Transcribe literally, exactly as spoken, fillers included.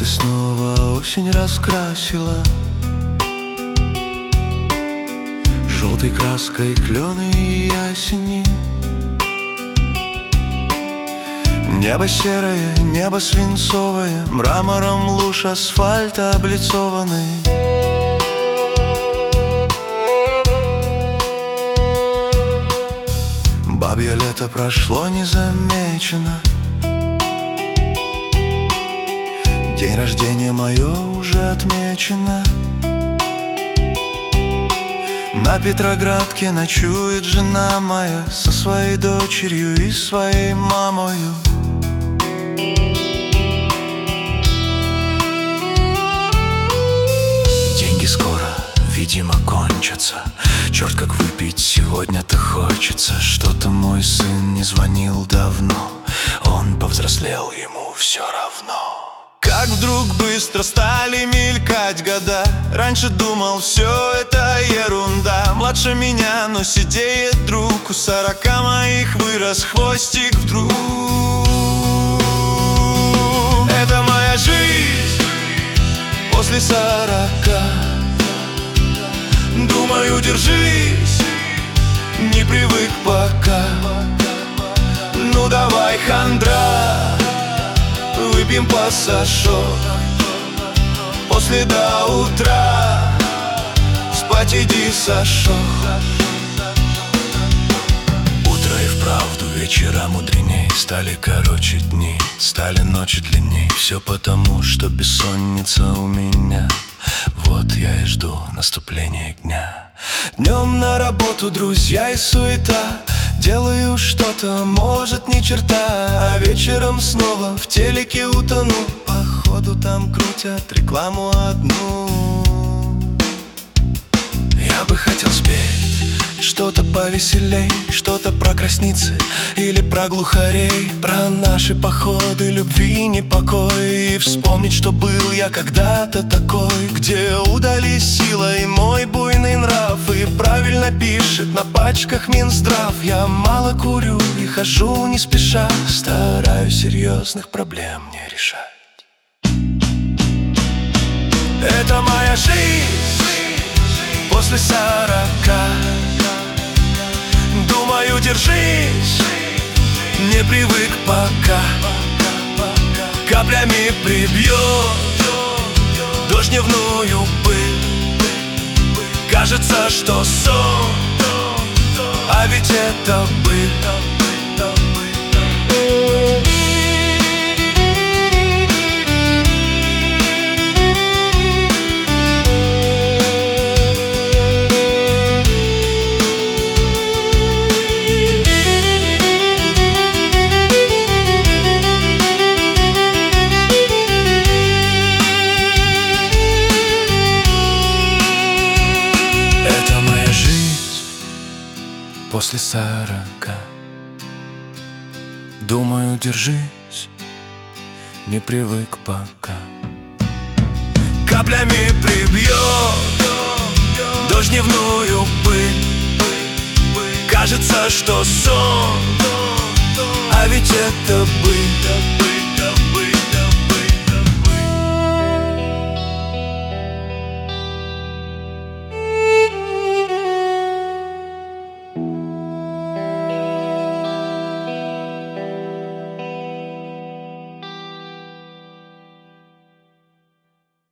ты снова осень раскрасила желтой краской клены и ясени. Небо серое, небо свинцовое, мрамором луж асфальта облицованный. Бабье лето прошло незамечено. День рождения мое уже отмечено. На Петроградке ночует жена моя со своей дочерью и своей мамою. Деньги скоро, видимо, кончатся. Черт, как выпить сегодня-то хочется. Что-то мой сын не звонил давно. Он повзрослел, ему все равно. Как вдруг быстро стали мелькать года. Раньше думал, все это ерунда. Младше меня, но сидеет друг. У сорока моих вырос хвостик вдруг. Это моя жизнь после сорока. Думаю, держись, не привык пока. Ну давай, хандра, выпьем по сашок. После до утра спать иди, Сашок. Утро и вправду вечера мудреней. Стали короче дни, стали ночи длинней. Все потому, что бессонница у меня. Вот я и жду наступления дня. Днем на работу друзья и суета. Делаю что-то, может, ни черта. А вечером снова в телеке утону. Походу там крутят рекламу одну. Я бы хотел спеть что-то повеселей, что-то про красницы или про глухарей, про наши походы, любви, непокой. И вспомнить, что был я когда-то такой, где удали сила и мой буйный нрав. И правильно пишет на пачках Минздрав. Я мало курю и хожу не спеша. Стараюсь серьезных проблем не решать. Это моя жизнь после сорока. Думаю, держись, не привык пока. Каплями прибьет дождь дневную пыль. Кажется, что сон, а ведь это быль. После сорока. Думаю, держись, не привык пока. Каплями прибьет дождь дневную пыль. Кажется, что сон, а ведь это быль.